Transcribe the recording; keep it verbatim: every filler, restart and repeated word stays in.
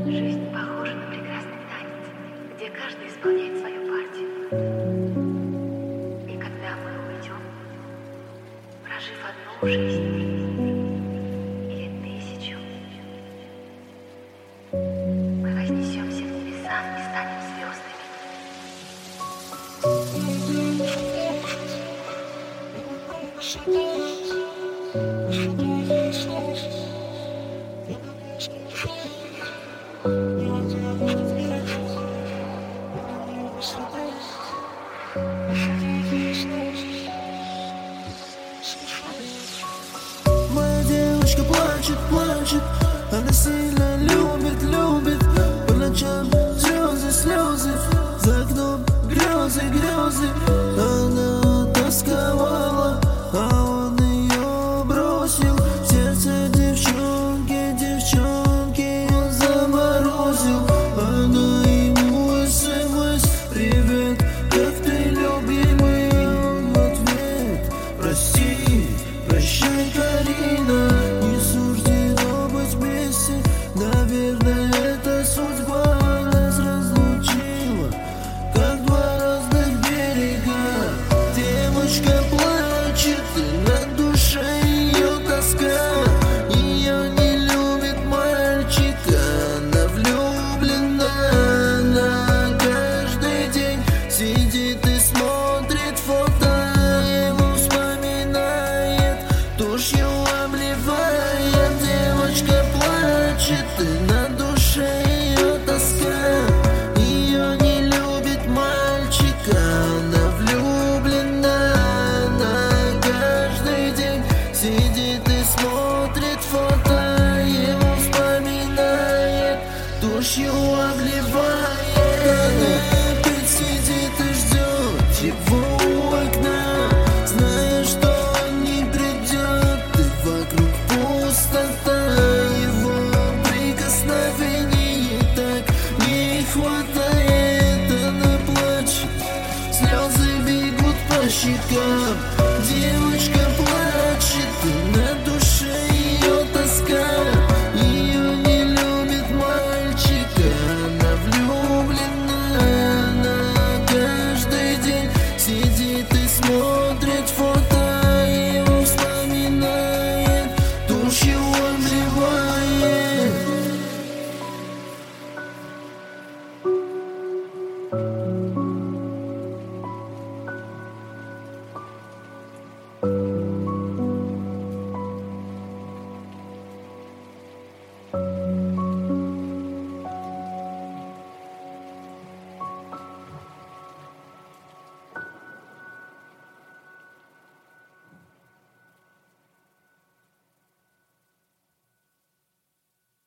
Жизнь похожа на прекрасный танец, где каждый исполняет свою партию. И когда мы уйдем, прожив одну жизнь или тысячу, мы вознесемся в небеса и станем звездами. Моя девочка плачет, плачет, она сильно любит, любит. По ночам слезы, слезы, за окном грезы, грезы. Она тосковала, а он ее бросил. Сердце девчонки, девчонки он заморозил. Она ему смс: привет, как ты, любимый? Он в ответ: прости, прощай, Карина, не суждено быть вместе. Наверное, это судьба нас разлучила, как два разных берега. Девочка плачет, и на душе ее тоска. Ее не любит мальчика, она влюблена. Она каждый день сидит и смотрит фото, его вспоминает, тушью обливает. Девочка плачет, и на душе ее тоска. Ее не любит мальчика, она влюблена. Она каждый день сидит и смотрит фото, его вспоминает, тушью обливает. Она опять сидит и ждет его у окна, зная, что он не придет, и вокруг пустота. Его прикосновений так не хватает. Она плачет, слезы бегут по щекам.